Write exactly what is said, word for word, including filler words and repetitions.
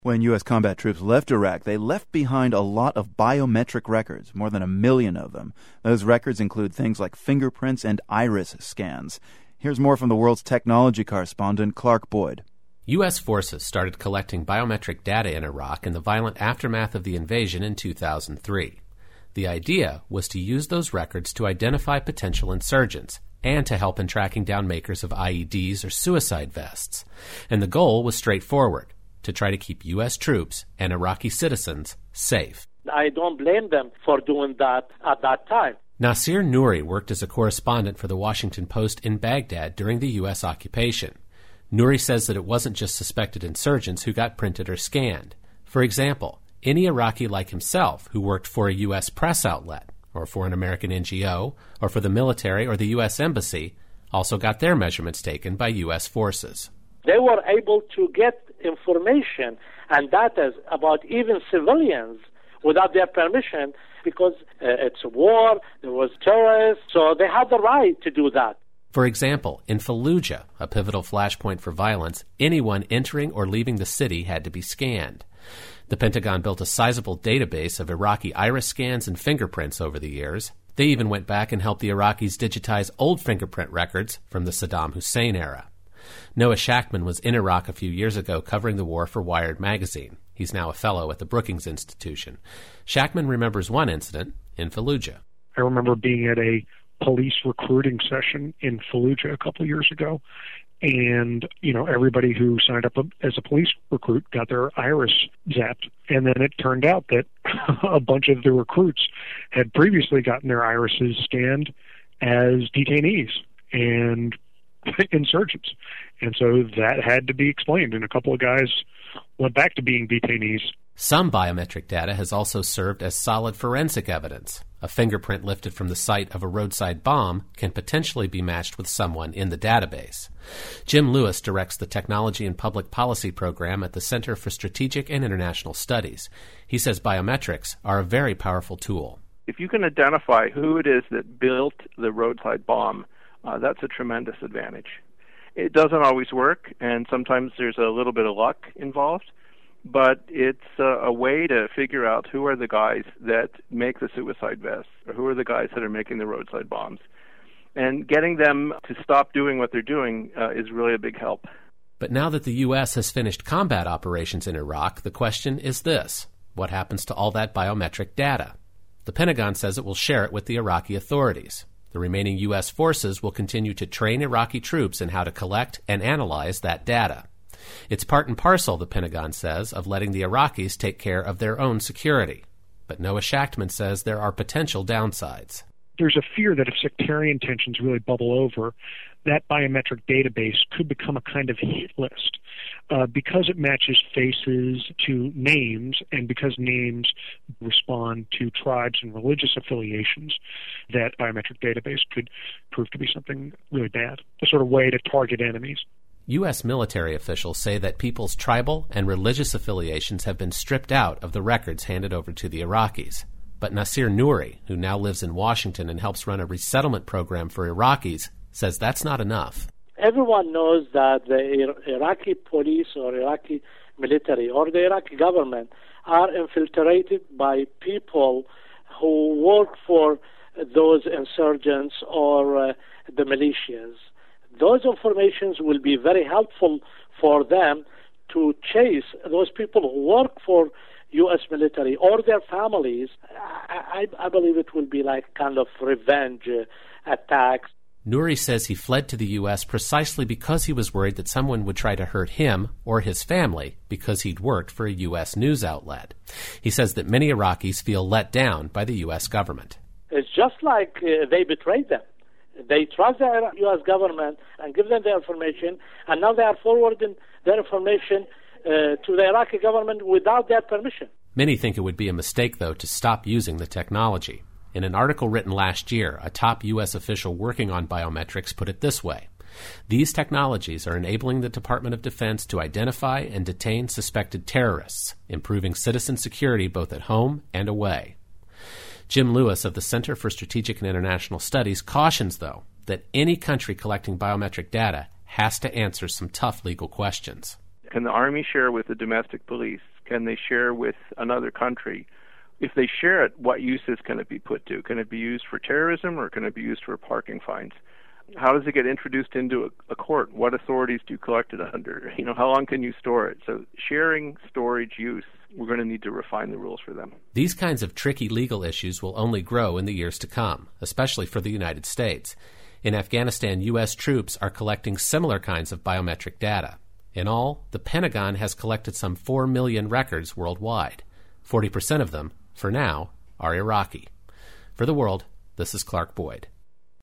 When U S combat troops left Iraq, they left behind a lot of biometric records, more than a million of them. Those records include things like fingerprints and iris scans. Here's more from the world's technology correspondent, Clark Boyd. U S forces started collecting biometric data in Iraq in the violent aftermath of the invasion in two thousand three. The idea was to use those records to identify potential insurgents and to help in tracking down makers of I E Ds or suicide vests. And the goal was straightforward: to try to keep U S troops and Iraqi citizens safe. I don't blame them for doing that at that time. Nasir Nouri worked as a correspondent for the Washington Post in Baghdad during the U S occupation. Nouri says that it wasn't just suspected insurgents who got printed or scanned. For example, any Iraqi like himself who worked for a U S press outlet, or for an American N G O, or for the military or the U S Embassy, also got their measurements taken by U S forces. They were able to get information and data about even civilians without their permission because uh, it's a war, there was terrorists, so they had the right to do that. For example, in Fallujah, a pivotal flashpoint for violence, anyone entering or leaving the city had to be scanned. The Pentagon built a sizable database of Iraqi iris scans and fingerprints over the years. They even went back and helped the Iraqis digitize old fingerprint records from the Saddam Hussein era. Noah Shachtman was in Iraq a few years ago covering the war for Wired magazine. He's now a fellow at the Brookings Institution. Shachtman remembers one incident in Fallujah. I remember being at a police recruiting session in Fallujah a couple of years ago, and, you know, everybody who signed up as a police recruit got their iris zapped, and then it turned out that a bunch of the recruits had previously gotten their irises scanned as detainees and insurgents. And so that had to be explained, and a couple of guys went back to being detainees. Some biometric data has also served as solid forensic evidence. A fingerprint lifted from the site of a roadside bomb can potentially be matched with someone in the database. Jim Lewis directs the Technology and Public Policy program at the Center for Strategic and International Studies. He says biometrics are a very powerful tool. If you can identify who it is that built the roadside bomb, uh, that's a tremendous advantage. It doesn't always work, and sometimes there's a little bit of luck involved, but it's a, a way to figure out who are the guys that make the suicide vests, or who are the guys that are making the roadside bombs. And getting them to stop doing what they're doing uh, is really a big help. But now that the U S has finished combat operations in Iraq, the question is this: what happens to all that biometric data? The Pentagon says it will share it with the Iraqi authorities. The remaining U S forces will continue to train Iraqi troops in how to collect and analyze that data. It's part and parcel, the Pentagon says, of letting the Iraqis take care of their own security. But Noah Shachtman says there are potential downsides. There's a fear that if sectarian tensions really bubble over, that biometric database could become a kind of hit list. Uh, because it matches faces to names, and because names respond to tribes and religious affiliations, that biometric database could prove to be something really bad, a sort of way to target enemies. U S military officials say that people's tribal and religious affiliations have been stripped out of the records handed over to the Iraqis. But Nasir Nouri, who now lives in Washington and helps run a resettlement program for Iraqis, says that's not enough. Everyone knows that the Iraqi police or Iraqi military or the Iraqi government are infiltrated by people who work for those insurgents or uh, the militias. Those informations will be very helpful for them to chase those people who work for U S military or their families. I, I, I believe it will be like kind of revenge uh, attacks. Nouri says he fled to the U S precisely because he was worried that someone would try to hurt him or his family because he'd worked for a U S news outlet. He says that many Iraqis feel let down by the U S government. It's just like uh, they betrayed them. They trust the U S government and give them the information, and now they are forwarding their information uh, to the Iraqi government without their permission. Many think it would be a mistake, though, to stop using the technology. In an article written last year, a top U S official working on biometrics put it this way: these technologies are enabling the Department of Defense to identify and detain suspected terrorists, improving citizen security both at home and away. Jim Lewis of the Center for Strategic and International Studies cautions, though, that any country collecting biometric data has to answer some tough legal questions. Can the Army share with the domestic police? can they share with another country? If they share it, what uses can it be put to? Can it be used for terrorism, or can it be used for parking fines? How does it get introduced into a, a court? What authorities do you collect it under? You know, how long can you store it? So sharing, storage, use, we're going to need to refine the rules for them. These kinds of tricky legal issues will only grow in the years to come, especially for the United States. In Afghanistan, U S troops are collecting similar kinds of biometric data. In all, the Pentagon has collected some four million records worldwide. forty percent of them, for now, are Iraqi. For The World, this is Clark Boyd.